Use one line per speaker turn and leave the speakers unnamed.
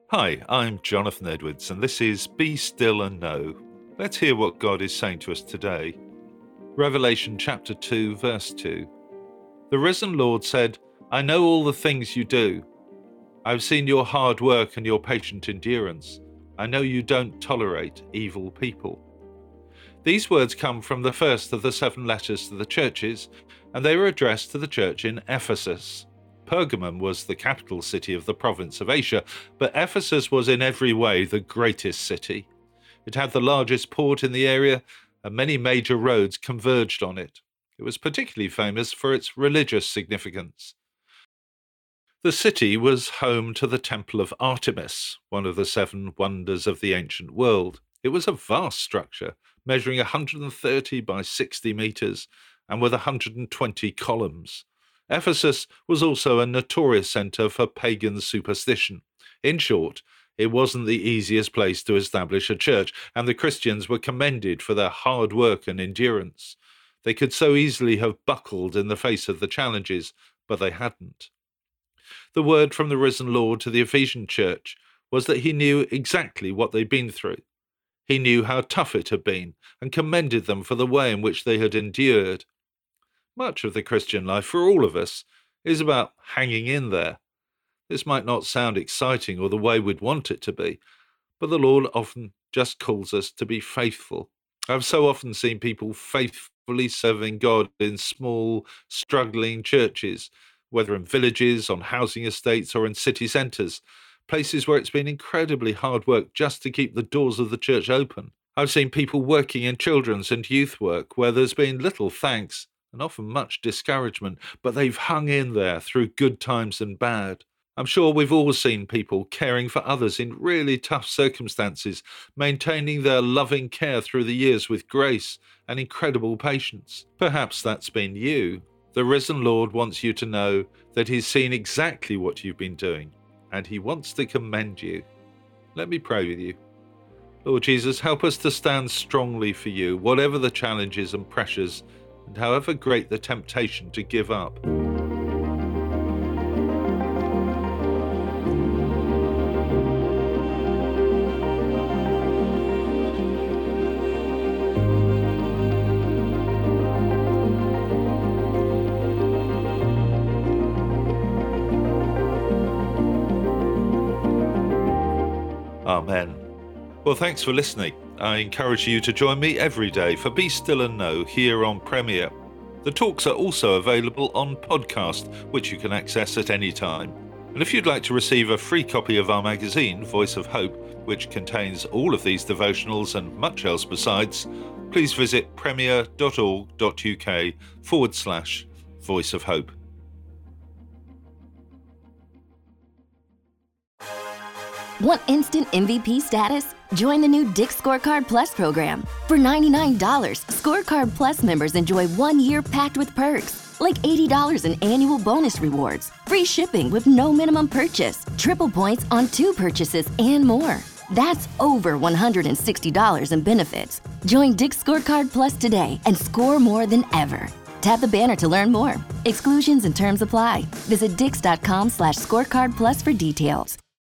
Hi, I'm Jonathan Edwards, and this is Be Still and Know. Let's hear what God is saying to us today. Revelation chapter 2, verse 2. The risen Lord said, I know all the things you do. I've seen your hard work and your patient endurance. I know you don't tolerate evil people. These words come from the first of the 7 letters to the churches, and they were addressed to the church in Ephesus. Pergamum was the capital city of the province of Asia, but Ephesus was in every way the greatest city. It had the largest port in the area, and many major roads converged on it. It was particularly famous for its religious significance. The city was home to the Temple of Artemis, one of the 7 wonders of the ancient world. It was a vast structure, measuring 130 by 60 meters, and with 120 columns. Ephesus was also a notorious centre for pagan superstition. In short, it wasn't the easiest place to establish a church, and the Christians were commended for their hard work and endurance. They could so easily have buckled in the face of the challenges, but they hadn't. The word from the risen Lord to the Ephesian church was that he knew exactly what they'd been through. He knew how tough it had been, and commended them for the way in which they had endured. Much of the Christian life, for all of us, is about hanging in there. This might not sound exciting or the way we'd want it to be, but the Lord often just calls us to be faithful. I've so often seen people faithfully serving God in small, struggling churches, whether in villages, on housing estates, or in city centres, places where it's been incredibly hard work just to keep the doors of the church open. I've seen people working in children's and youth work where there's been little thanks and often much discouragement, but they've hung in there through good times and bad. I'm sure we've all seen people caring for others in really tough circumstances, maintaining their loving care through the years with grace and incredible patience. Perhaps that's been you. The risen Lord wants you to know that he's seen exactly what you've been doing, and he wants to commend you. Let me pray with you. Lord Jesus, help us to stand strongly for you, whatever the challenges and pressures, and however great the temptation to give up. Amen. Well, thanks for listening. I encourage you to join me every day for Be Still and Know here on Premier. The talks are also available on podcast, which you can access at any time. And if you'd like to receive a free copy of our magazine, Voice of Hope, which contains all of these devotionals and much else besides, please visit premier.org.uk/Voice of Hope.
Want instant MVP status? Join the new Dick's Scorecard Plus program. For $99, Scorecard Plus members enjoy 1 year packed with perks, like $80 in annual bonus rewards, free shipping with no minimum purchase, triple points on 2 purchases, and more. That's over $160 in benefits. Join Dick's Scorecard Plus today and score more than ever. Tap the banner to learn more. Exclusions and terms apply. Visit dix.com/scorecardplus for details.